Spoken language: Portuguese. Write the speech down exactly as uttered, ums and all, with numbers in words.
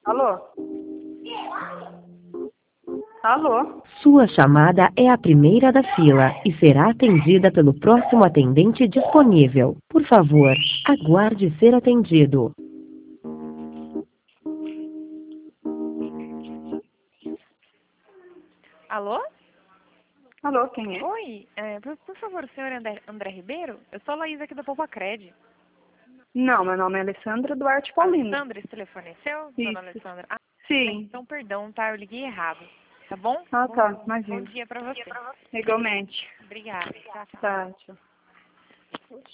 Alô? Alô? Sua chamada é a primeira da fila e será atendida pelo próximo atendente disponível. Por favor, aguarde ser atendido. Alô? Alô, quem é? Oi, é, por, por favor, o senhor André, André Ribeiro? Eu sou a Laís aqui da Poupa-Cred. Não, meu nome é Alessandra Duarte Paulino. Alessandra, esse telefone é seu, dona Isso. Alessandra? Ah, Sim. então perdão, tá? Eu liguei errado. Tá bom? Ah, tá. Bom Imagina. dia pra você. Igualmente. Obrigada. Tchau, tchau. Tá, tchau.